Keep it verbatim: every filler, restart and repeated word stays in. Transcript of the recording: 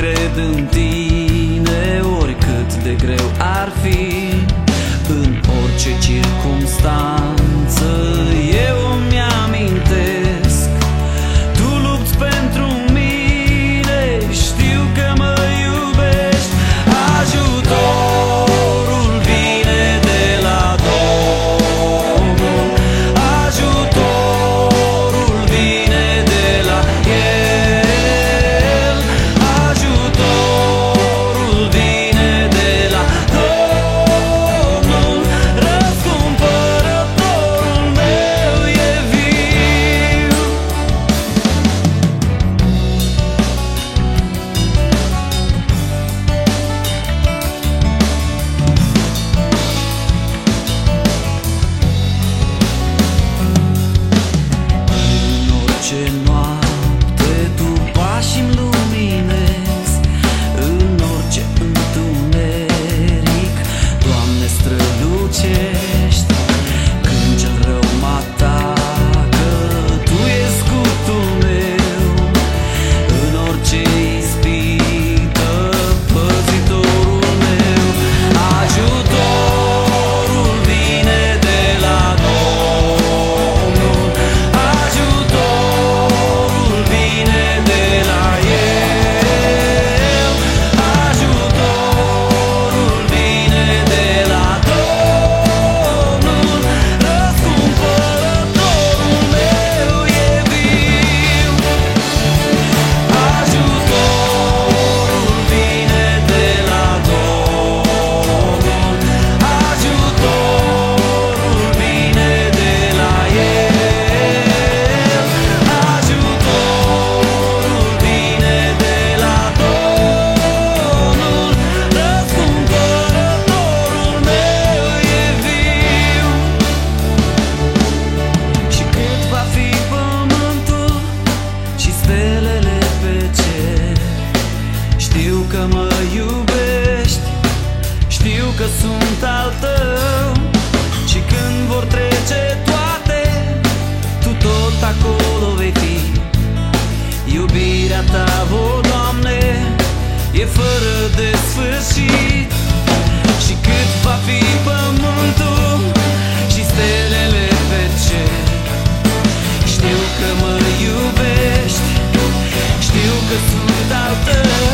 cred în tine, oricât de greu ar fi. În orice circumstanță eu îmi amintesc, tu lupți pentru mine, știu că mă iubești. Ajutorul vine de la Domnul, ajutorul vine de la El, ajutorul vine de la Domnul, răscumpărătorul meu e viu. În orice noapte tu pași-mi luminezi, în orice întuneric, Doamne, strălucești. Când cel rău mă atacă, tu ești scutul meu, în orice ispită, păzitorul meu. Ajutorul vine de la Domnul, ajutorul vine de la El, ajutorul vine de la Domnul, răscumpărătorul meu e viu. Ajutorul vine de la Domnul, ajutorul vine de la El, ajutorul vine de la Domnul, răscumpărătorul meu e viu. Și cât va fi pământul și stelele pe cer, știu că mă iubești, știu că sunt al tău. Și când vor trece toate, tu tot acolo vei fi. Iubirea ta, o Doamne, e fără de sfârșit. Și cât va fi pământul și stelele pe cer, știu că mă iubești, știu că sunt al tău.